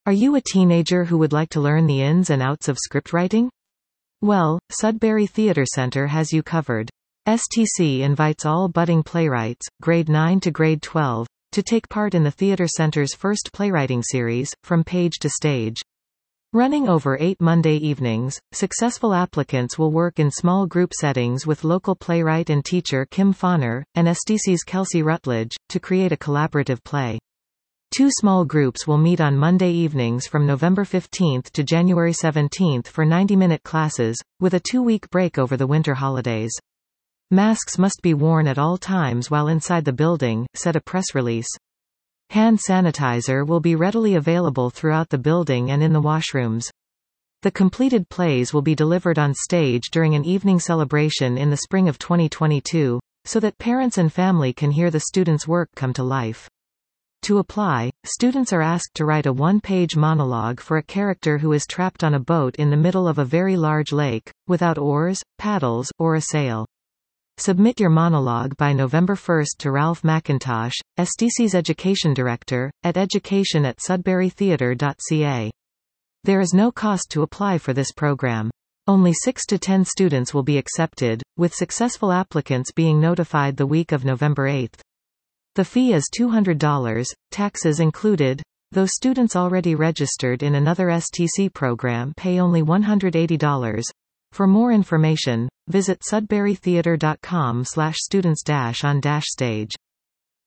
Are you a teenager who would like to learn the ins and outs of scriptwriting? Well, Sudbury Theatre Center has you covered. STC invites all budding playwrights, grade 9 to grade 12, to take part in the Theatre Center's first playwriting series, From Page to Stage. Running over 8 Monday evenings, successful applicants will work in small group settings with local playwright and teacher Kim Fauner, and STC's Kelsey Rutledge, to create a collaborative play. 2 small groups will meet on Monday evenings from November 15 to January 17 for 90-minute classes, with a 2-week break over the winter holidays. Masks must be worn at all times while inside the building, said a press release. Hand sanitizer will be readily available throughout the building and in the washrooms. The completed plays will be delivered on stage during an evening celebration in the spring of 2022, so that parents and family can hear the students' work come to life. To apply, students are asked to write a 1-page monologue for a character who is trapped on a boat in the middle of a very large lake, without oars, paddles, or a sail. Submit your monologue by November 1 to Ralph McIntosh, STC's Education Director, at education@sudburytheatre.ca. There is no cost to apply for this program. Only 6 to 10 students will be accepted, with successful applicants being notified the week of November 8. The fee is $200, taxes included, though students already registered in another STC program pay only $180. For more information, visit sudburytheatre.com/students-on-stage.